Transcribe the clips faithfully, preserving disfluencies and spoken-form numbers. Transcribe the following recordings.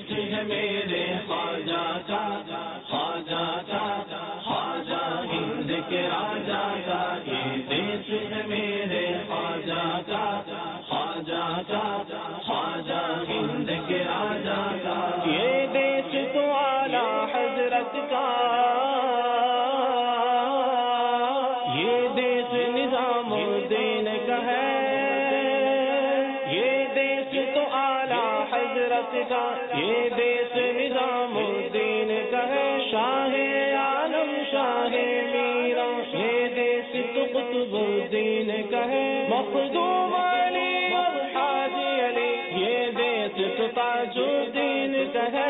دیش ہے میرے خواجہ کا، خواجہ کا، خواجہ ہند کے راجا کا، یہ دیش ہے میرے خواجہ کا، خواجہ کا، خواجہ ہند کے راجا کا، یہ دیش تو اعلیٰ حضرت کا، یہ دیش نظام الدین کا ہے، یہ دیش تو اعلیٰ حضرت کا، یہ دیش نظام الدین کا ہے، شاہ عالم شاہ میرا، یہ دیش تو قطب الدین کا ہے، مخدوم علی اور حاجی علی، یہ دیش تو تاج الدین کا ہے،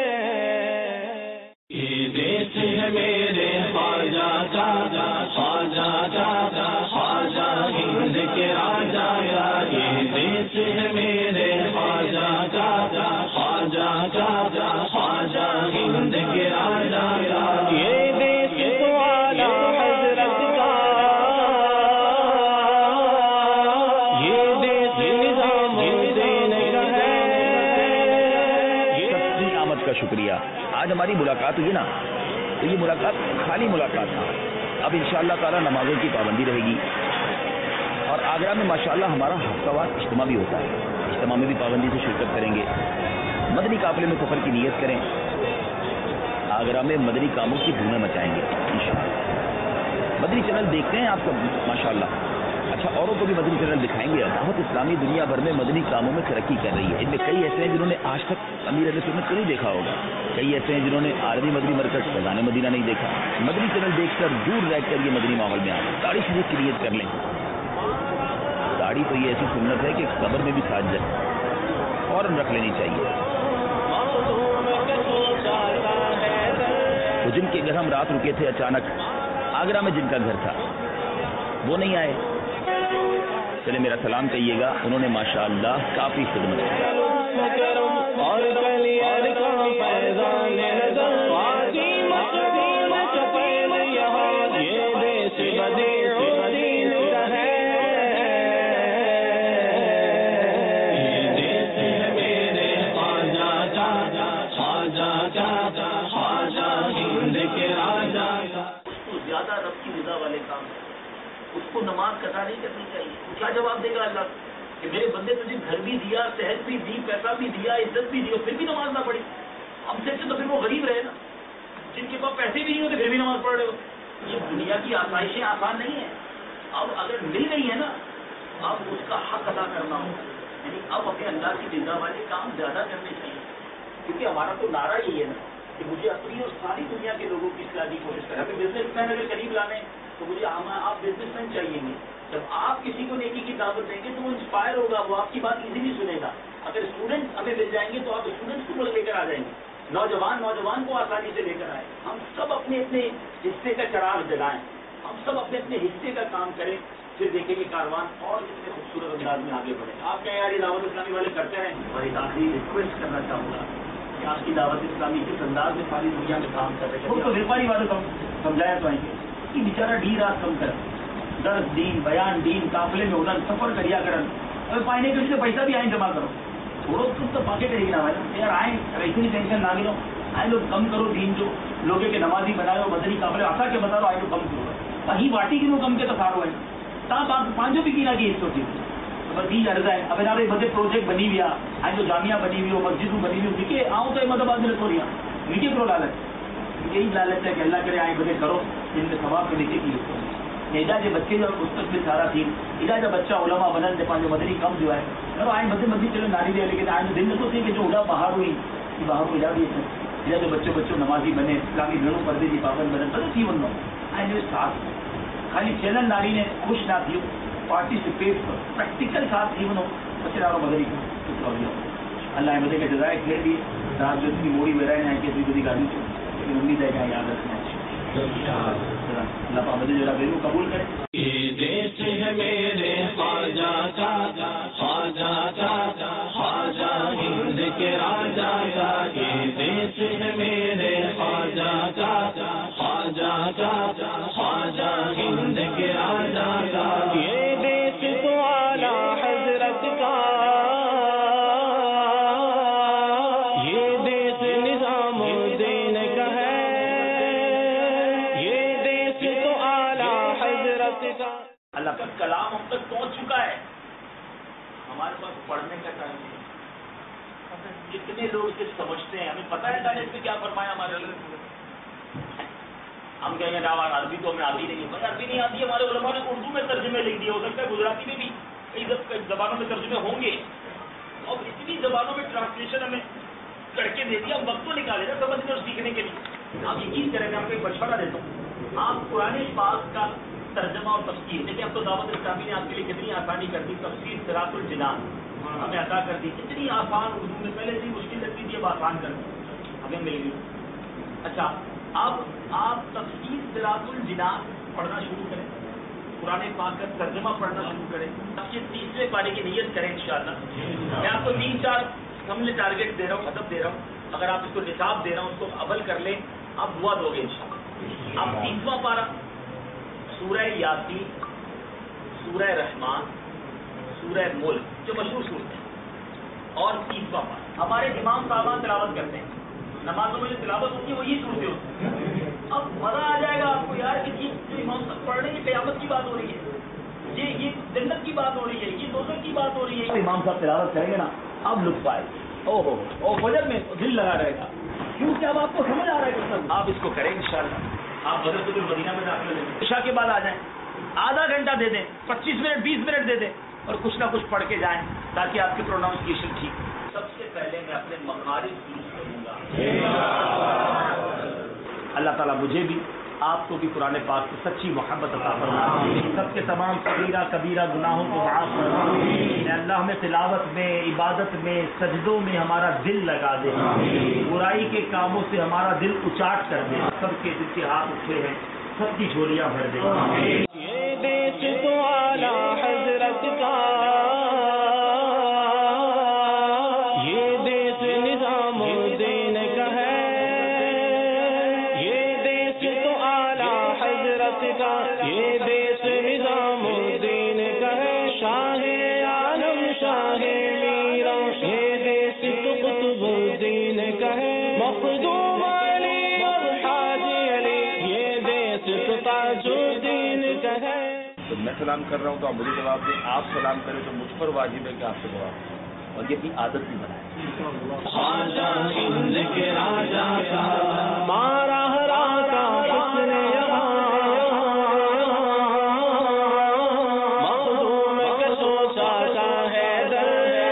یہ دیش ہے میرے خواجہ کا، خواجہ کا، خواجہ ہند کے راجا کا، یہ دیش ہے میرے خواجہ کا، خواجہ کا، خواجہ ہند کے راجا کا، یہ دیش تو اعلیٰ حضرت کا، یہ دیش نظام الدین کا ہے، یہ آمد کا شکریہ۔ آج ہماری ملاقات ہوئی نا، تو یہ ملاقات خالی ملاقات تھا، اب انشاءاللہ تعالی نمازوں کی پابندی رہے گی، اور آگرہ میں ماشاءاللہ ہمارا ہفتہ وار اجتماع بھی ہوتا ہے، اجتماع میں بھی پابندی سے شرکت کریں گے، مدنی قافلے میں سفر کی نیت کریں، آگرہ میں مدنی کاموں کی دھومیں مچائیں گے انشاءاللہ۔ مدنی چینل دیکھتے ہیں آپ سب ماشاءاللہ، اچھا اوروں کو بھی مدنی چینل دکھائیں گے، بہت اسلامی دنیا بھر میں مدنی کاموں میں ترقی کر رہی ہے، ان میں کئی ایسے ہیں جنہوں نے آج تک امیر اہل سنت کو نہیں دیکھا ہوگا، کئی ایسے ہیں جنہوں نے عالمی مدنی مرکز فیضان مدینہ نہیں دیکھا، مدنی چینل دیکھ کر دور رہ کر یہ مدنی ماحول میں آئے، داڑھی شریف کی نیت کر لیں، داڑھی تو یہ ایسی سنت ہے کہ قبر میں بھی ساتھ جائے، فوراً رکھ لینی چاہیے۔ تو جن کے گھر ہم رات رکے تھے اچانک، آگرہ میں جن کا گھر تھا وہ نہیں آئے، چلے میرا سلام کہیے گا، انہوں نے ماشاءاللہ کافی خدمت زیادہ رب کی رضا والے کام، اس کو نماز قضا نہیں کرنی چاہیے۔ تو کیا جواب دے گا اللہ کہ میرے بندے تجھے گھر بھی دیا، صحت بھی دی، پیسہ بھی دیا، عزت بھی دی، اور پھر بھی نماز نہ پڑھی؟ ہم سے اچھے تو پھر وہ غریب رہے نا، جن کے پاس پیسے بھی نہیں ہوتے پھر بھی نماز پڑھ رہے ہو۔ یہ دنیا کی آسائشیں آسان نہیں ہیں، اب اگر مل گئی ہے نا، اب اس کا حق ادا کرنا ہوگا، یعنی اب اپنے اللہ کی رضا والے کام زیادہ کرنے چاہیے، کیونکہ ہمارا تو نعرہ یہی ہے نا کہ مجھے اپنی اور ساری دنیا کے لوگوں کی اصلاح کی کوشش کریں۔ ابھی بزنس مین اگر قریب لانے تو مجھے آپ بزنس مین چاہیے گے، جب آپ کسی کو نیکی کی دعوت دیں گے تو وہ انسپائر ہوگا، وہ آپ کی بات ایزیلی سنے گا۔ اگر اسٹوڈنٹس ہمیں مل جائیں گے تو آپ اسٹوڈنٹس کو لے کر آ جائیں گے، نوجوان نوجوان کو آسانی سے لے کر آئیں۔ ہم سب اپنے اپنے حصے کا چراغ جلائیں، ہم سب اپنے اپنے حصے کا کام کریں، پھر دیکھیں گے کاروان اور اتنے خوبصورت انداز میں آگے بڑھے۔ آپ کیا یار یہ دعوت اسلامی والے کرتے ہیں؟ اور ایک آخری ریکویسٹ کرنا چاہوں گا کہ آپ کی دعوت اسلامی کس انداز میں ساری دنیا میں کام کر رہے ہیں، تو ویپاری والے سمجھایا تو آئیں گے کہ بیچارہ ڈی رات کم کر درد دین بیان دین قافلے میں ہونا سفر کریا کرن، اب پائنے کے لیے پیسہ بھی آئیں جمع کرو، تھوڑا خود تو پاکٹ رہی نا بھائی یار، آئیں ایسی نہیں ٹینشن نہ لو، آئے لوگ کم کرو دین جو لوگے کے نمازی بنائے ہو مدنی قافلے آسا کے بتا رہو آئے لوگ کم کرو، وہی واٹی کی کم کے تفارو ہے تاپ آپ پانچوں بھی کی نہ کی اس کو بس یہ عرض ہے۔ اب نا بدے پروجیکٹ بنی ہوا آئے جو جامعہ بنی ہوئی ہو مسجد بنی ہوئی ہو کہ آؤں تو مطلب آدمی رسو رہا نیچے کرو لالچ، یہی لالچ ہے کہ اللہ کرے آئے بدے کرو جن میں ثواب کے نیچے کی ایجا جو بچے جو مستقبل سارا تھی ایجا جو بچہ علماء بنن دے پانچ مدنی کم جو ہے چلو آئے مدد مدد چلو ناری دے، لیکن آئے دن میں سوچے کہ جو اڑا باہر ہوئی کہ باہر کو ایجا بھی ایجا جو بچوں بچوں نمازی بنے اسلامی گھروں پردے کی پابند بنے سر تھی بنو آئے جو ساتھ خالی چینل ناری نے خوش نہ تھی پارٹیسپیٹ پریکٹیکل ساتھ تھی بنو بچے داروں مدنی کا اللہ مدد کے جزائے پھر بھی رات جو اتنی موڑی میں رہے ہیں کہ اتنی بڑی گاڑی لیکن امید ہے کہ یاد رکھنا اللہ پاک جو بیرو قبول کرے۔ یہ دیش ہے میرے خواجہ کا، خواجہ کا، خواجہ ہند کے راجا کا، یہ دیش ہے میرے خواجہ کا، خواجہ کا، خواجہ ہند کے راجا کا، یہ دیش تو اعلیٰ حضرت کا، یہ اللہ کا کلام ہم تک پہنچ چکا ہے، ہمارے پاس پڑھنے کا ٹائم نہیں۔ کتنے لوگ اسے سمجھتے ہیں، ہمیں پتہ ہے اللہ نے اس میں کیا فرمایا ہمارے لیے۔ ہم کہیں گے نا عربی تو ہمیں آتی نہیں ہے، بھائی عربی نہیں آتی ہے، ہمارے علماء نے اردو میں ترجمے لکھ دیے، ہو سکتا ہے گجراتی میں بھی کئی زبانوں میں ترجمے ہوں گے، اور اتنی زبانوں میں ٹرانسلیشن ہمیں کر کے دے دیا، ہم وقت تو نکالے نا سمجھنے اور سیکھنے کے لیے۔ آپ یقین کریں گے، آپ کو ایک مشورہ دیتا ہوں، آپ قرآن پاک کا ترجمہ اور تفسیر دیکھیں، اب تو دعوت اسلامی نے آپ کے لیے کتنی آسانی کر دی، تفسیر صراط الجنان ہمیں عطا کر دی، اتنی آسان اردو میں، پہلے اتنی مشکل لگتی تھی، اب آسان کر دی ہمیں مل گئی۔ اچھا اب آپ تفسیر صراط الجنان پڑھنا شروع کریں، قرآن پاک کا ترجمہ پڑھنا شروع کریں، اب کے تیسرے پارے کی نیت کریں انشاءاللہ۔ میں آپ کو تین چار ہم نے ٹارگیٹ دے رہا ہوں، ادب دے رہا ہوں، اگر آپ اس کو نصاب دے رہا ہوں، اس کو عمل کر لیں، آپ دعا دو گے انشاءاللہ۔ اب تیسواں پارہ سورہ یاسین، سورہ رحمان، سورہ ملک جو مشہور صورتیں ہیں، اور تیسواں پارہ ہمارے امام صاحبان تلاوت کرتے ہیں، نمازوں میں جو تلاوت ہوتی ہے وہ یہ صورتیں ہوتی ہیں۔ اب مزہ آ جائے گا آپ کو یار کہ یہ جو امام صاحب پڑھ رہے ہیں، یہ قیامت کی بات ہو رہی ہے، یہ یہ جنت کی بات ہو رہی ہے، یہ دوزخ کی بات ہو رہی ہے۔ امام صاحب تلاوت کریں گے نا، اب لطف آئے گا، او ہو او فجر میں دل لگا رہے گا، کیونکہ اب آپ کو سمجھ آ رہا ہے کہ آپ اس کو کریں انشاءاللہ۔ آپ بدر کو مدینہ میں داخل لیں، عشاء کے بعد آ جائیں، آدھا گھنٹہ دے دیں، پچیس منٹ بیس منٹ دے دیں، اور کچھ نہ کچھ پڑھ کے جائیں تاکہ آپ کی پروناؤنسیشن ٹھیک ہو۔ سب سے پہلے میں اپنے مخارج درست کروں گا۔ اللہ تعالیٰ مجھے بھی آپ کو بھی قرآن پاک کی سچی محبت عطا فرمائے، سب کے تمام صغیرہ کبیرہ گناہوں کو معاف فرمائے۔ اللہ ہمیں تلاوت میں، عبادت میں، سجدوں میں ہمارا دل لگا دے، برائی کے کاموں سے ہمارا دل اچاٹ کر دے، سب کے جن کے ہاتھ اٹھے ہیں سب کی جھولیاں بھر دے۔ یہ دیش تو اعلیٰ حضرت کا، یہ دیش نظام الدین کا ہے، یہ دیش تو اعلیٰ حضرت کا، یہ دیش نظام الدین کا ہے، شاہ عالم شاہ میرا، یہ دیش تو قطب الدین کا ہے، مخدوم علی اور حاجی علی، یہ دیش تو تاج الدین کا ہے۔ تو میں سلام کر رہا ہوں تو آپ مجھے جواب دیں، آپ سلام کریں تو مجھ پر واجب ہے کہ آپ سے جواب دیں، اور یہ اپنی عادت بھی بنائیں۔ خواجہ ہند کے راجا کا مارا ہرا کا حسن یہاں، مخدوم کا سوچا کا حیدر،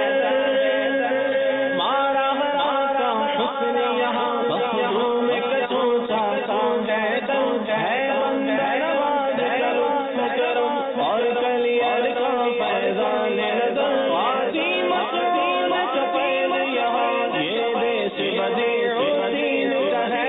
مارا ہرا کا حسن یہاں، مخدوم کا سوچا کا حیدر، ہے بندہ نواز کرو کرو اور کلیئر کا فیضان نظر، واسی مخدوم کا پیر یہاں، یہ دیش بدیع الدین کا ہے،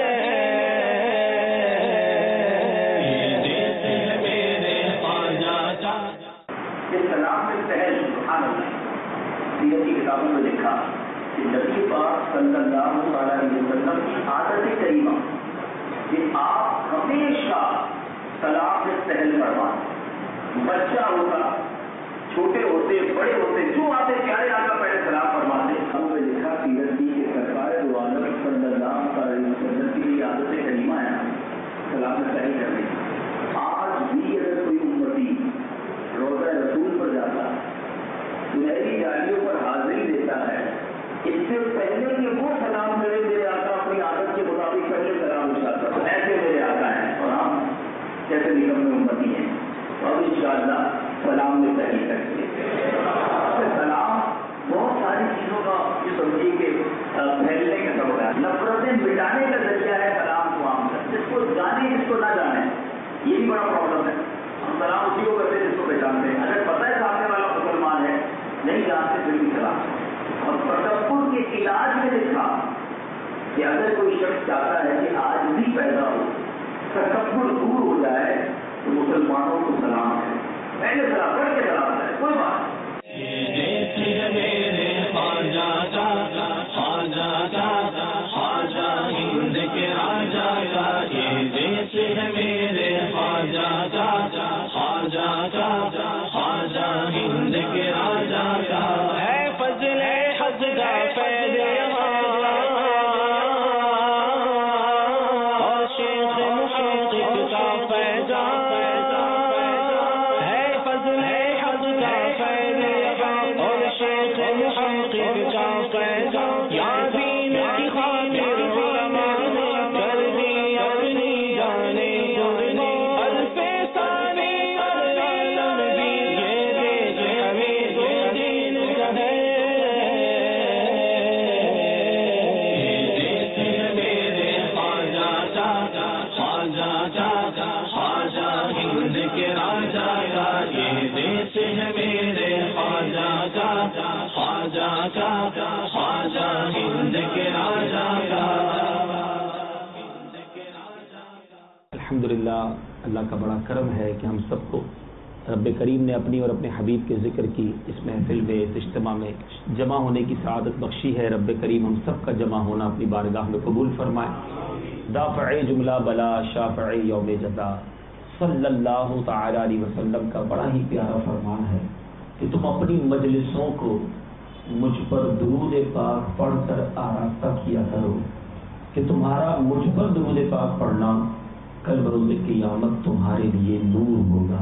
یہ دیش ہے میرے خواجہ کا۔ اس کلام میں پہل سبحان اللہ سیرت کی کتابوں میں لکھا کہ نبی پاک صلی اللہ علیہ وسلم کی عادت کریمہ کہ آپ ہمیشہ سلام میں پہل فرماتے، بچہ ہوتا، چھوٹے ہوتے، بڑے ہوتے، جو آتے پیارے آقا پہلے سلام فرماتے۔ ہم نے لکھا سیرت کی کہ سرکار دو عالم صلی اللہ علیہ وسلم کی یہ عادت کریمہ ہے سلام میں پہل کرنے۔ آج بھی اگر کوئی امتی روزہ رسول پر جاتا ہے، سنہری جالیوں پر حاضری دیتا ہے، اس سے پہلے کہ وہ سلام کرے میرے آقا اپنی عادت کے مطابق پہلے سلام اٹھاتا ہے، ایسے میرے آقا ہیں اور ہم جیسے نگم میں امتی ہیں، اور انشاءاللہ سلام میں پہلے کرتے ہیں۔ سلام بہت ساری چیزوں کا یہ سمجھیے کہ پھیلنے کا سبب ہے، نفرتیں مٹانے کا ذریعہ ہے سلام کو عام کر، جس کو جانے جس کو نہ جانے، یہ بھی بڑا پرابلم ہے۔ ہم سلام اسی کو کرتے ہیں جس کو پہچانتے ہیں، اگر پتہ ہے سامنے والا مسلمان ہے نہیں جانتے پھر بھی سلام۔ اور تکبر کے علاج میں لکھا کہ اگر کوئی شخص چاہتا ہے کہ آج بھی پیدا ہو، تکبر دور ہو جائے، تو مسلمانوں کو سلام ہے، پہلے سلام پڑھ کے سلام ہے، کوئی بات میرے خواجہ کا، خواجہ کا، خواجہ ہند کے راجا کا، یہ دیش ہے میرے خواجہ کا، خواجہ کا، خواجہ ہند کے راجا کا، ہے فضل حق کا فیض یہاں، اور شیخ محقق کا فیضان، الحمدللہ اللہ کا بڑا کرم ہے کہ ہم سب کو رب کریم نے اپنی اور اپنے حبیب کے ذکر کی اس محفل میں اس اجتماع میں جمع ہونے کی سعادت بخشی ہے. رب کریم ہم سب کا جمع ہونا اپنی بارگاہ میں قبول فرمائے. دافع جملہ بلا شافع یوم جزا صلی اللہ تعالی علیہ وسلم کا بڑا ہی پیارا فرمان ہے کہ تم اپنی مجلسوں کو مجھ پر درود پاک پڑھ کر آراستہ کیا کرو کہ تمہارا مجھ پر درود پاک پڑھنا کل بروز قیامت تمہارے لیے نور ہوگا.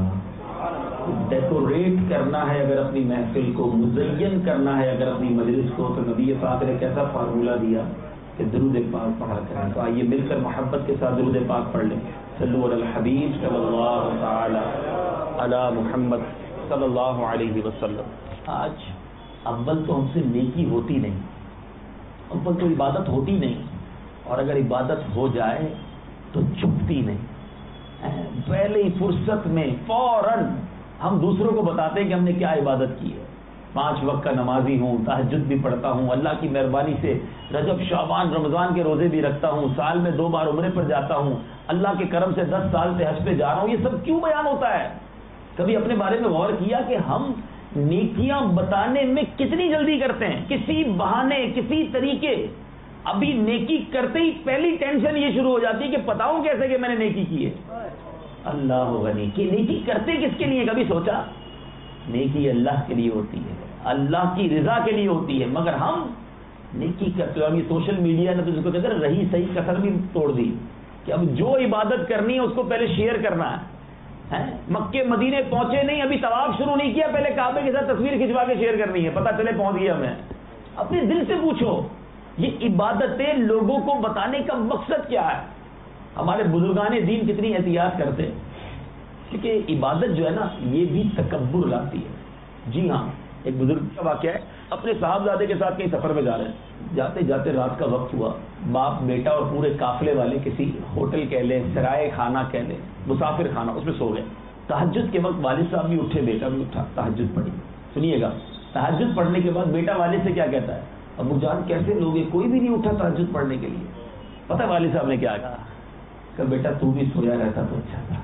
ڈیکوریٹ کرنا ہے اگر اپنی محفل کو, مزین کرنا ہے اگر اپنی مجلس کو, تو نبی پاک نے کیسا فارمولہ دیا کہ درود پاک پڑھا کریں. تو آئیے مل کر محبت کے ساتھ درود پاک پڑھ لیں. صلو علی الحبیب صلی اللہ تعالی علی محمد صلی اللہ علیہ وسلم. آج اول تو ہم سے نیکی ہوتی نہیں, اول تو عبادت ہوتی نہیں, اور اگر عبادت ہو جائے تو چھپتی نہیں. پہلے ہی فرصت میں فوراً ہم دوسروں کو بتاتے ہیں کہ ہم نے کیا عبادت کی ہے. پانچ وقت کا نمازی ہوں, تہجد بھی پڑھتا ہوں, اللہ کی مہربانی سے رجب شعبان رمضان کے روزے بھی رکھتا ہوں, سال میں دو بار عمرے پر جاتا ہوں, اللہ کے کرم سے دس سال سے حج پہ جا رہا ہوں. یہ سب کیوں بیان ہوتا ہے؟ کبھی اپنے بارے میں غور کیا کہ ہم نیکیاں بتانے میں کتنی جلدی کرتے ہیں؟ کسی بہانے, کسی طریقے. ابھی نیکی کرتے ہی پہلی ٹینشن یہ شروع ہو جاتی ہے کہ بتاؤں کیسے کہ میں نے نیکی کی ہے. اللہ غنی کہ نیکی کرتے کس کے لیے؟ کبھی سوچا؟ نیکی اللہ کے لیے ہوتی ہے, اللہ کی رضا کے لیے ہوتی ہے, مگر ہم نیکی کرتے ہیں. یہ سوشل میڈیا نے تو جس کو کہتے ہیں رہی صحیح کسر بھی توڑ دی کہ اب جو عبادت کرنی ہے اس کو پہلے شیئر کرنا ہے. مکے مدینے پہنچے نہیں, ابھی طواف شروع نہیں کیا, پہلے کعبے کے ساتھ تصویر کھنچوا کے شیئر کرنی ہے, پتہ چلے پہنچ گیا میں. اپنے دل سے پوچھو یہ عبادتیں لوگوں کو بتانے کا مقصد کیا ہے؟ ہمارے بزرگان دین کتنی احتیاط کرتے, کیونکہ عبادت جو ہے نا یہ بھی تکبر لاتی ہے. جی ہاں, ایک بزرگ کا واقعہ ہے, اپنے صاحبزادے کے ساتھ کہیں سفر میں جا رہے ہیں, جاتے جاتے رات کا وقت ہوا, باپ بیٹا اور پورے قافلے والے کسی ہوٹل کہہ لیں, سرائے خانہ کہہ لیں, مسافر خانہ, اس میں سو گئے. تہجد کے وقت والد صاحب بھی اٹھے, بیٹا بھی اٹھا, تہجد پڑھی. سنیے گا, تہجد پڑھنے کے بعد بیٹا والد سے کیا کہتا ہے, ابو جان کیسے لوگ ہیں, کوئی بھی نہیں اٹھا تہجد پڑھنے کے لیے. پتہ والد صاحب نے کیا کہا کہ بیٹا تو بھی سویا رہتا تو اچھا تھا.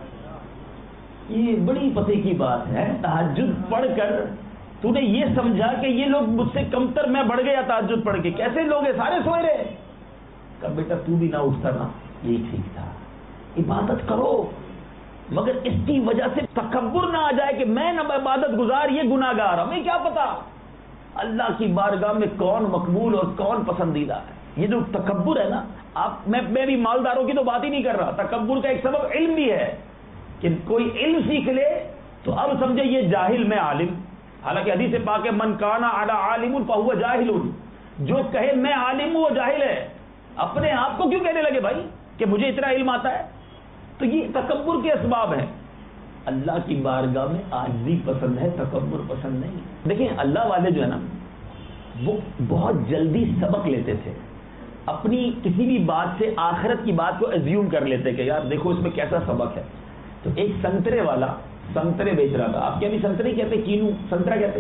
یہ بڑی پتے کی بات ہے, تہجد پڑھ کر تو نے یہ سمجھا کہ یہ لوگ مجھ سے کمتر, میں بڑھ گیا تہجد پڑھ کے, کیسے لوگ ہیں سارے سوئے رہے. کہ بیٹا تو بھی نہ اٹھتا نا, یہ ٹھیک تھا. عبادت کرو مگر اس کی وجہ سے تکبر نہ آ جائے کہ میں نہ عبادت گزار, یہ گناہگار. ہمیں کیا پتا اللہ کی بارگاہ میں کون مقبول اور کون پسندیدہ ہے. یہ جو تکبر ہے نا, آپ میں میں بھی مالداروں کی تو بات ہی نہیں کر رہا. تکبر کا ایک سبب علم بھی ہے کہ کوئی علم سیکھ لے تو اب سمجھے یہ جاہل میں عالم. حالانکہ حدیث پاک ہے من کانا علی عالم فہو جاہل, جو کہے میں عالم ہوں وہ جاہل ہے. اپنے آپ کو کیوں کہنے لگے بھائی کہ مجھے اتنا علم آتا ہے؟ تو یہ تکبر کے اسباب ہیں. اللہ کی بارگاہ میں عاجزی پسند ہے, تکبر پسند نہیں. دیکھیں اللہ والے جو ہے نا وہ بہت جلدی سبق لیتے تھے, اپنی کسی بھی بات سے آخرت کی بات کو ایزیوم کر لیتے کہ یار دیکھو اس میں کیسا سبق ہے. تو ایک سنترے والا سنترے بیچ رہا تھا, آپ کیا بھی سنترے کہتے, کینو سنترا کہتے,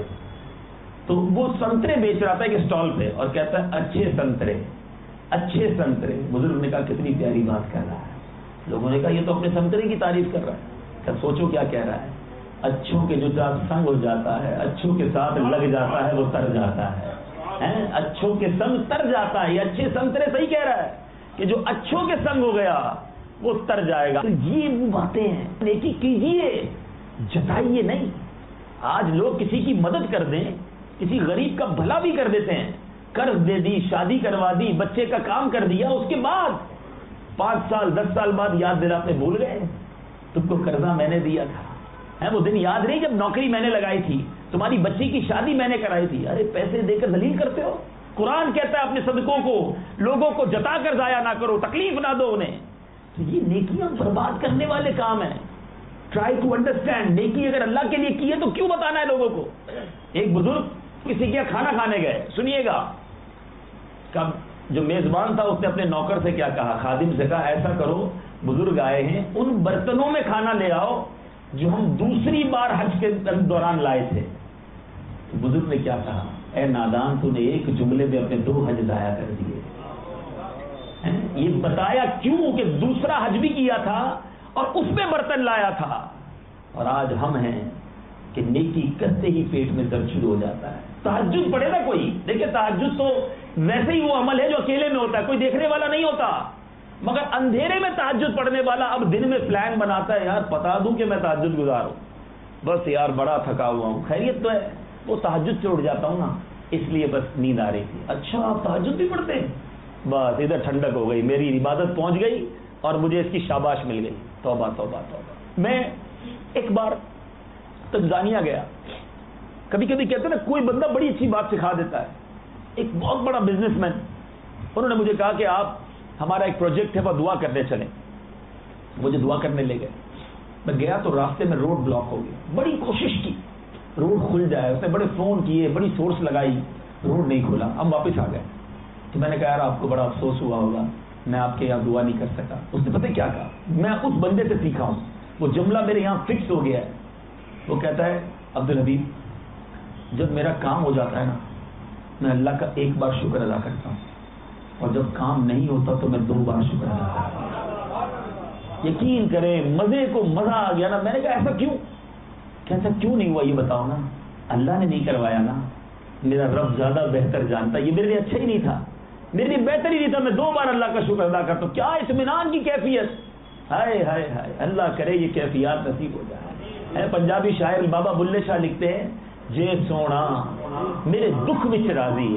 تو وہ سنترے بیچ رہا تھا ایک اسٹال پہ اور کہتا ہے اچھے سنترے, اچھے سنترے. بزرگ نے کہا کتنی پیاری بات کر رہا ہے. لوگوں نے کہا یہ تو اپنے سنترے کی تعریف کر رہا ہے. کہ سوچو کیا کہہ رہا ہے, اچھوں کے جو ساتھ سنگ ہو جاتا ہے, اچھوں کے ساتھ لگ جاتا ہے وہ تر جاتا ہے. اچھوں کے سنگ تر جاتا ہے, یہ اچھے سنترے صحیح کہہ رہا ہے کہ جو اچھوں کے سنگ ہو گیا وہ تر جائے گا. یہ وہ باتیں ہیں, نیکی کیجیے, جتائیے نہیں. آج لوگ کسی کی مدد کر دیں, کسی غریب کا بھلا بھی کر دیتے ہیں, قرض دے دی, شادی کروا دی, بچے کا کام کر دیا, اس کے بعد پانچ سال دس سال بعد یاد دلاتے بھول گئے تم کو قرضہ میں نے دیا تھا, ہے وہ دن یاد نہیں جب نوکری میں نے لگائی تھی, تمہاری بچی کی شادی میں نے کرائی تھی. ارے پیسے دے کر ذلیل کرتے ہو. قرآن کہتا ہے اپنے صدقوں کو لوگوں کو جتا کر ضائع نہ کرو, تکلیف نہ دو انہیں. تو یہ نیکیاں برباد کرنے والے کام ہیں. ٹرائی ٹو انڈرسٹینڈ, نیکی اگر اللہ کے لیے کی ہے تو کیوں بتانا ہے لوگوں کو. ایک بزرگ کسی کے کھانا کھانے گئے, سنیے گا, کب جو میزبان تھا اس نے اپنے نوکر سے کیا کہا, خادم سے کہا ایسا کرو بزرگ آئے ہیں ان برتنوں میں کھانا لے آؤ جو ہم دوسری بار حج کے دوران لائے تھے. تو بزرگ نے کیا کہا, اے نادان تو نے ایک جملے میں اپنے دو حج ضائع کر دیے. یہ بتایا کیوں کہ دوسرا حج بھی کیا تھا اور اس میں برتن لایا تھا. اور آج ہم ہیں کہ نیکی کرتے ہی پیٹ میں درد شروع ہو جاتا ہے. تہجد پڑھے نا کوئی, دیکھیں تہجد تو ویسے ہی وہ عمل ہے جو اکیلے میں ہوتا ہے, کوئی دیکھنے والا نہیں ہوتا, مگر اندھیرے میں تہجد پڑھنے والا اب دن میں پلان بناتا ہے, یار بتا دوں کہ میں تہجد گزار ہوں, بس یار بڑا تھکا ہوا ہوں, خیریت تو ہے, وہ تہجد سے اٹھ جاتا ہوں نا اس لیے بس نیند آ رہی تھی. اچھا آپ تہجد بھی پڑھتے ہیں, بس ادھر ٹھنڈک ہو گئی, میری عبادت پہنچ گئی اور مجھے اس کی شاباش مل گئی. توبہ توبہ توبہ. میں ایک بار تنزانیہ گیا. کبھی کبھی کہتے ہیں نا کوئی بندہ بڑی اچھی بات سکھا دیتا ہے. ایک بہت بڑا بزنس مین, انہوں نے مجھے کہا کہ آپ ہمارا ایک پروجیکٹ ہے وہ دعا کرنے چلیں. مجھے دعا کرنے لے گئے. میں گیا تو راستے میں روڈ بلاک ہو گئی. بڑی کوشش کی روڈ کھل جائے, اس نے بڑے فون کیے, بڑی سورس لگائی, روڈ نہیں کھولا. ہم واپس آ گئے. تو میں نے کہا یار آپ کو بڑا افسوس ہوا ہوگا, میں آپ کے یہاں دعا نہیں کر سکا. اس نے پتہ کیا کہا, میں اس بندے سے سیکھا ہوں, وہ جملہ میرے یہاں فکس ہو گیا ہے. وہ کہتا ہے عبدالحبیب جب میرا کام ہو جاتا ہے نا میں اللہ کا ایک بار شکر ادا کرتا ہوں, اور جب کام نہیں ہوتا تو میں دو بار شکر ادا کرتا ہوں. یقین کریں مزے کو مزہ آ گیا نا. میں نے کہا ایسا کیوں؟ کہتا کیوں نہیں ہوا یہ بتاؤ نا. اللہ نے نہیں کروایا نا, میرا رب زیادہ بہتر جانتا. یہ میرے لیے اچھا ہی نہیں تھا, میرے لیے بہتر ہی نہیں تھا, میں دو بار اللہ کا شکر ادا کرتا ہوں. کیا اطمینان کی کیفیت, ہائے ہائے ہائے, اللہ کرے یہ کیفیات نصیب ہو جائے. پنجابی شاعر بابا بلے شاہ لکھتے ہیں, جے سونا میرے دکھ وچ راضی,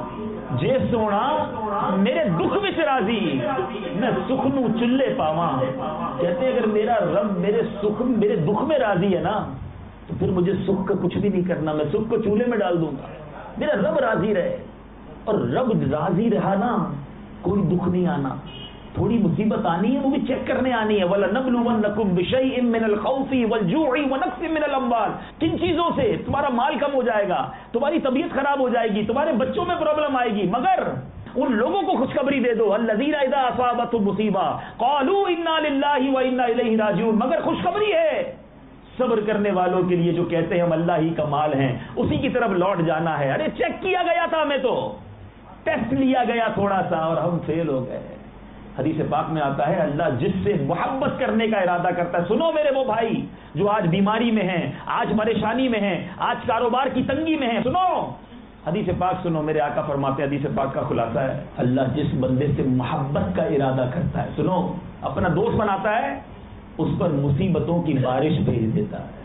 جے سونا میرے دکھ وچ راضی, میں سکھ نو چلے پاواں. کہتے ہیں اگر میرا رب میرے سکھ میرے دکھ میں راضی ہے نا تو پھر مجھے سکھ کا کچھ بھی نہیں کرنا, میں سکھ کو چولہے میں ڈال دوں گا. میرا رب راضی رہے, اور رب راضی رہا نا کوئی دکھ نہیں آنا. تھوڑی مصیبت آنی ہے وہ بھی چیک کرنے آنی ہے. وَلَنَبْلُوَنَّكُمْ بِشَيْءٍ مِّنَ الْخَوْفِ وَالْجُوعِ وَنَقْصٍ مِّنَ الْأَمْوَالِ. کن چیزوں سے تمہارا مال کم ہو جائے گا, تمہاری طبیعت خراب ہو جائے گی, تمہارے بچوں میں پرابلم آئے گی, مگر ان لوگوں کو خوشخبری دے دو الذین اذا اصابتهم مصیبہ قالوا انا للہ وانا الیہ راجعون. مگر خوشخبری ہے صبر کرنے والوں کے لیے جو کہتے ہیں ہم اللہ ہی کا مال ہیں, اسی کی طرف لوٹ جانا ہے. ارے چیک کیا گیا تھا, ہمیں تو ٹیسٹ لیا گیا تھوڑا سا اور ہم فیل ہو گئے. حدیث پاک میں آتا ہے اللہ جس سے محبت کرنے کا ارادہ کرتا ہے. سنو میرے وہ بھائی جو آج بیماری میں ہیں, آج پریشانی میں ہیں, آج کاروبار کی تنگی میں ہیں, سنو حدیث پاک سنو. میرے آقا فرماتے ہیں, حدیث پاک کا خلاصہ ہے, اللہ جس بندے سے محبت کا ارادہ کرتا ہے, سنو, اپنا دوست بناتا ہے, اس پر مصیبتوں کی بارش بھیج دیتا ہے.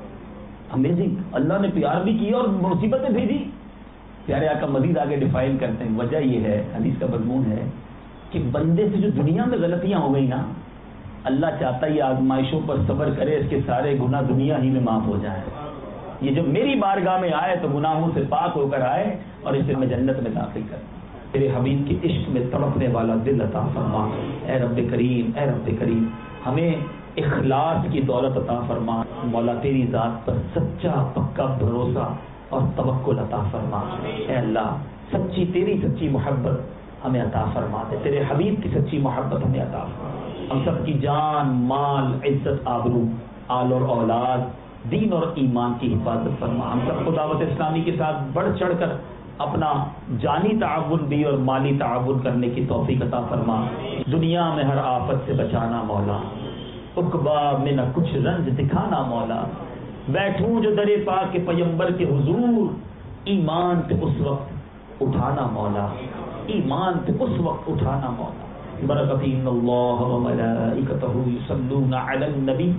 امیزنگ, اللہ نے پیار بھی کیا اور مصیبتیں بھیجی. پیارے آقا مزید آگے ڈیفائن کرتے ہیں, وجہ یہ ہے, حدیث کا مضمون ہے کہ بندے سے جو دنیا میں غلطیاں ہو گئی نا, اللہ چاہتا ہے یہ آزمائشوں پر صبر کرے, اس کے سارے گناہ دنیا ہی میں معاف ہو جائیں. یہ جب میری بارگاہ میں آئے تو گناہوں سے پاک ہو کر آئے اور اسے میں جنت میں داخل کر. تیرے حبیب کے عشق میں تڑپنے والا دل عطا فرما. اے رب کریم, اے رب کریم, ہمیں اخلاص کی دولت عطا فرما. مولا تیری ذات پر سچا پکا بھروسہ اور توکل عطا فرما. اے اللہ سچی تیری سچی محبت ہمیں عطا فرما دے, تیرے حبیب کی سچی محبت ہمیں عطا فرما. ہم سب کی جان, مال, عزت, آبرو, آل اور اولاد, دین اور ایمان کی حفاظت فرما. ہم سب کو دعوت اسلامی کے ساتھ بڑھ چڑھ کر اپنا جانی تعاون بھی اور مالی تعاون کرنے کی توفیق عطا فرما. دنیا میں ہر آفت سے بچانا مولا, عقبہ میں نہ کچھ رنج دکھانا مولا. بیٹھوں جو درے پاک کے پیمبر کے حضور, ایمان پہ اس وقت اٹھانا مولا, ایمان پہ اس وقت اٹھانا مولا. برکت ان اللہ و ملائکتہ یصلون علی النبی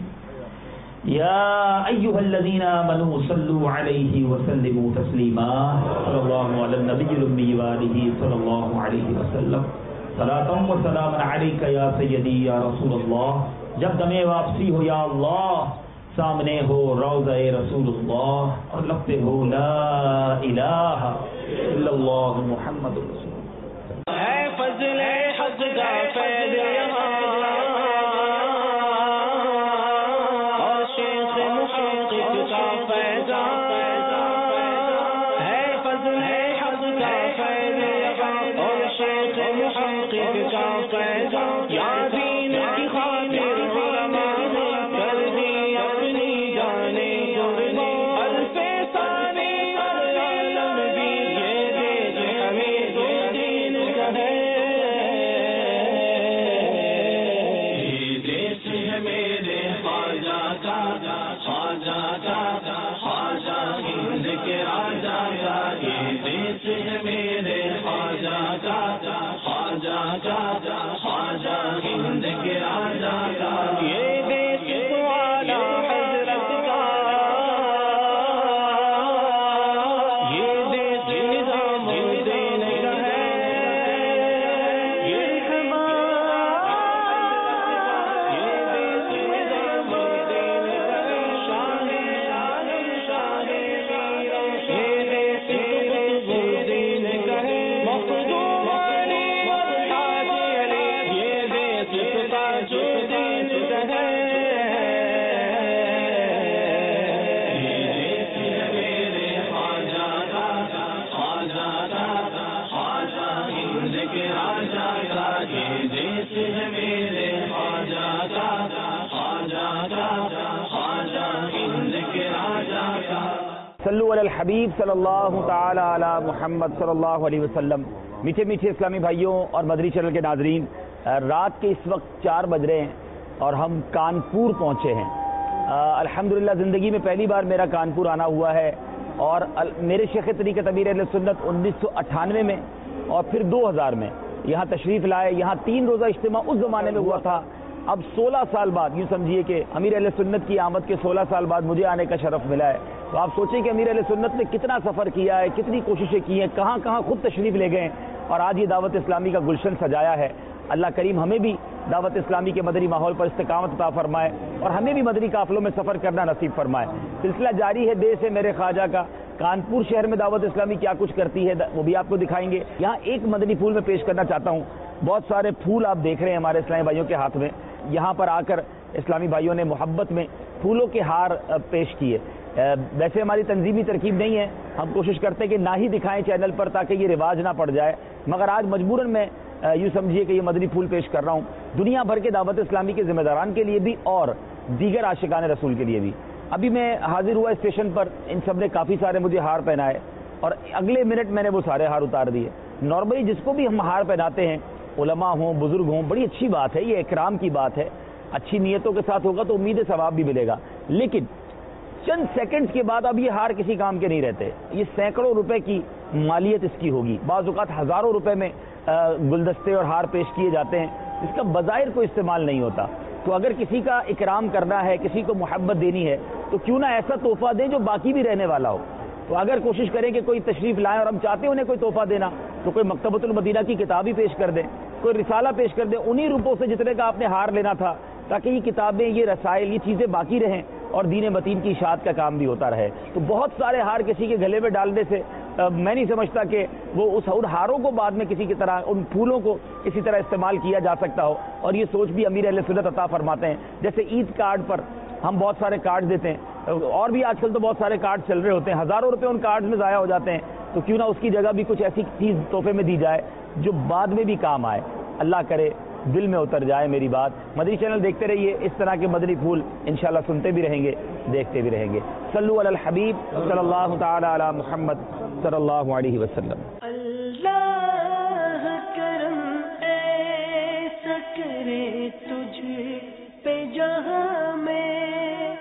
یا ایھا الذین آمنوا صلوا علیہ وسلموا تسلیما. صلی اللہ علی النبی الامی وآلہ صلی اللہ علیہ وسلم. صلاۃ و سلام علیک یا سیدی یا رسول اللہ. جب دمِ واپسی ہو یا اللہ, سامنے ہو روضہ رسول اللہ اور لگتے ہو لا الہ الا اللہ محمد رسول اللہ. ہے فضل حق کا فیض یہاں, اور شیخ محقق کا فیضان. ہے فضل حق کا فیض یہاں, اور شیخ محقق کا فیضان. یا دین کی خاطر علماء نے کر دی اپنی جانے قربان. الف ثانی اور عالم بھی یہ دیکھ ہمیں دو دین کا ہے. کا ख्वाजा हिंद के राजा का ये देश वाला हजरत का ये देश निजामुद्दीन का है ये हमारा ये देश निजामुद्दीन का है शान शान शान ये देश निजामुद्दीन का है मखदूम अली ताज अली ये देश ताजुद्दीन का है ये देश मेरे ख्वाजा का ख्वाजा का ख्वाजा हिंद के राजा का ये देश मेरे ख्वाजा का ख्वाजा का ख्वाजा हिंद के राजा का। सल्लु अलल हबीब सल्लल्लाहु ताला अला मुहम्मद सल्लल्लाहु अलैहि वसल्लम। मीठे मीठे इस्लामी भाइयों और मदरी चैनल के नाजरीन, रात के इस वक्त चार बज रहे हैं और हम कानपुर पहुंचे हैं। अल्हम्दुलिल्लाह ज़िंदगी में पहली बार मेरा कानपुर आना हुआ है और अल, मेरे शेख तरीक़त अमीर अहले सुन्नत उन्नीस सौ अट्ठानवे में और फिर दो हज़ार में यहाँ तशरीफ़ लाए। यहाँ तीन रोज़ा इज्तिमा उस ज़माने में हुआ था। अब सोलह साल बाद यूँ समझिए कि अमीर अहले सुन्नत की आमद के सोलह साल बाद मुझे आने का शरफ़ मिला है। तो आप सोचें कि अमीर अहले सुन्नत ने कितना सफ़र किया है, कितनी कोशिशें की हैं, कहाँ कहाँ खुद तशरीफ़ ले गए और आज ये दावत इस्लामी का गुलशन सजाया है। अल्लाह करीम हमें भी दावत इस्लामी के मदनी माहौल पर इस्तिकामत अता फरमाए और हमें भी मदनी काफ़िलों में सफ़र करना नसीब फरमाए। सिलसिला जारी है देश है मेरे ख्वाजा का। कानपुर शहर में दावत इस्लामी क्या कुछ करती है वो भी आपको दिखाएंगे। यहाँ एक मदनी फूल में पेश करना चाहता हूँ। बहुत सारे फूल आप देख रहे हैं हमारे इस्लामी भाइयों के हाथ में। यहाँ पर आकर इस्लामी भाइयों ने मोहब्बत में फूलों के हार पेश किए। वैसे हमारी तंजीमी तरकीब नहीं है, हम कोशिश करते हैं कि ना ही दिखाएं चैनल पर ताकि ये रिवाज ना पड़ जाए, मगर आज मजबूरन मैं यूँ समझिए कि ये मदनी फूल पेश कर रहा हूँ दुनिया भर के दावत इस्लामी के जिम्मेदारान के लिए भी और दीगर आशिकान रसूल के लिए भी। अभी मैं हाजिर हुआ स्टेशन पर, इन सब ने काफ़ी सारे मुझे हार पहनाए और अगले मिनट मैंने वो सारे हार उतार दिए। नॉर्मली जिसको भी हम हार पहनाते हैं, उलमा हों बुजुर्ग हों, बड़ी अच्छी बात है, ये इकराम की बात है, अच्छी नीयतों के साथ होगा तो उम्मीद सवाब भी मिलेगा। लेकिन चंद सेकंड्स के बाद अब ये हार किसी काम के नहीं रहते। ये सैकड़ों रुपए की मालियत इसकी होगी, बाज़ औक़ात हज़ारों रुपए में गुलदस्ते और हार पेश किए जाते हैं, इसका बज़ाहिर कोई इस्तेमाल नहीं होता। तो अगर किसी का इकराम करना है, किसी को मोहब्बत देनी है, तो क्यों ना ऐसा तोहफा दें जो बाकी भी रहने वाला हो। तो अगर कोशिश करें कि कोई तशरीफ़ लाएं और हम चाहते हैं उन्हें कोई तोहफा देना, तो कोई मकतबतुल मदीना की किताब ही पेश कर दें, कोई रिसाला पेश कर दें उन्हीं रुपयों से जितने का आपने हार लेना था, ताकि ये किताबें, ये रसाइल, ये चीज़ें बाकी रहें और दीन मतीन की इशाअत का काम भी होता रहे। तो बहुत सारे हार किसी के गले में डालने से आ, मैं नहीं समझता कि वो उस उन हारों को बाद में किसी की तरह, उन फूलों को किसी तरह इस्तेमाल किया जा सकता हो। और ये सोच भी अमीर अहले सुन्नत अता फरमाते हैं। जैसे ईद कार्ड पर हम बहुत सारे कार्ड देते हैं और भी आजकल तो बहुत सारे कार्ड चल रहे होते हैं, हज़ारों रुपये उन कार्ड में ज़ाया हो जाते हैं, तो क्यों ना उसकी जगह भी कुछ ऐसी चीज़ तोहफे में दी जाए जो बाद में भी काम आए। अल्लाह करे दिल में उतर जाए मेरी बात। मदनी चैनल देखते रहिए, इस तरह के मदनी फूल इंशाल्लाह सुनते भी रहेंगे, देखते भी रहेंगे। सल्लु अलल हबीब सल्लल्लाहु ताला अला मुहम्मद सल्लल्लाहु अलैहि वसल्लम। अल्लाह करम ऐसा करे तुझ पे जहां में,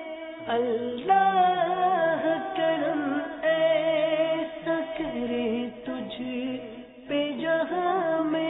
अल्लाह करम ऐसा करे तुझ पे जहां में,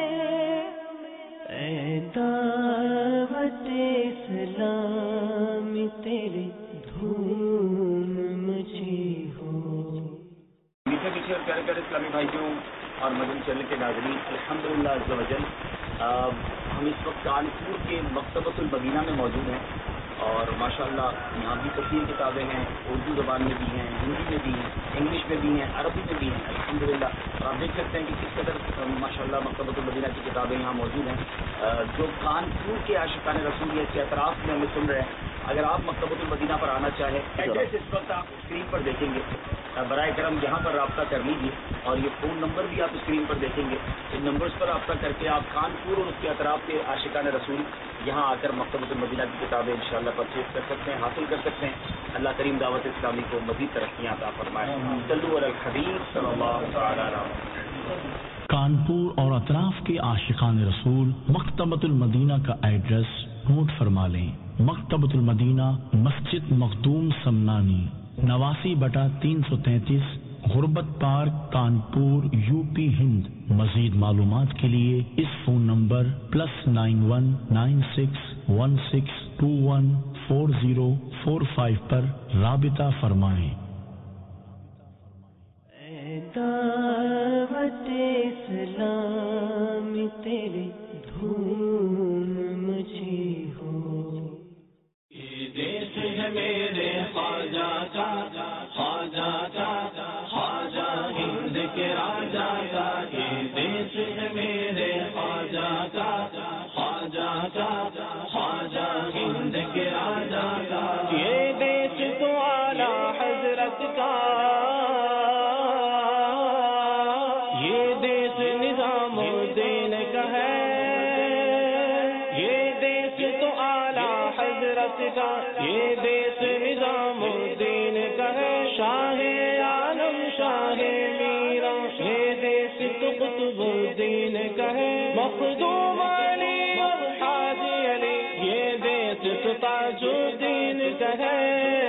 दावत इस्लाम तेरी धूम मची हो। मीठे मीठे और प्यारे प्यारे इस्लामी भाइयों और मदनी चैनल के नाज़रीन, अल्हम्दुलिल्लाह अज़्ज़ा वजल हम इस वक्त कानपुर के मकतबतुल मदीना में मौजूद हैं और माशाअल्लाह यहाँ भी कई किताबें हैं, उर्दू ज़बान में भी हैं, हिंदी में भी हैं, इंग्लिश में भी हैं, अरबी में भी हैं अल्हम्दुलिल्लाह। और आप देख सकते हैं कि किस कदर माशाअल्लाह मकतबतुल मदीना की किताबें यहाँ मौजूद हैं। जो कानपुर के आशिकान रसूलियत के अतराफ में हमें सुन रहे हैं, अगर आप मकतबतुल मदीना पर आना चाहें, एड्रेस इस वक्त आप स्क्रीन पर देखेंगे, बराए करम यहाँ पर रब्ता कर लीजिए और ये फ़ोन नंबर भी आप स्क्रीन पर देखेंगे। इन नंबर्स पर रब्ता करके आप कानपुर और उसके अतराफ के आशिकान रसूल यहाँ आकर मकतबतुल मदीना की किताबें इंशाअल्लाह परचेज कर सकते हैं, हासिल कर सकते हैं। अल्लाह करीम दावत इस्लामी को मज़ीद तरक्कियाँ अता फरमाए। सल्लु अलल हबीब सल्लल्लाहु तआला अलैहि। कानपुर और अतराफ के आशिकान रसूल मकतबतुल मदीना का एड्रेस नोट फरमा लें। मकतबतुल मदीना, मस्जिद मखदूम समनानी, नवासी बटा तीन सौ तैंतीस غربت park Kanpur U P Hind. مزید معلومات کے لیے اس phone number plus nine one nine six one six two one four zero four five پر رابطہ فرمائیں. دعوت اسلام تیری دھوم مچھی ہو. یہ دیش ہے میرے خواجہ کا، خواجہ کا، خواجہ ہند کے راجا کا. یہ دیش ہے میرے خواجہ کا، خواجہ کا، خواجہ ہند کے راجا کا. یہ دیش تو اعلیٰ حضرت کا، یہ دیش نظام الدین کا ہے. یہ دیش تو اعلیٰ حضرت کا، یہ دیش نظام الدین کا ہے. شاہ عالم شاہ میرا، یہ دیش تو قطب الدین کا ہے. مخدوم علی اور حاجی علی، یہ دیش تو تاج الدین کا ہے.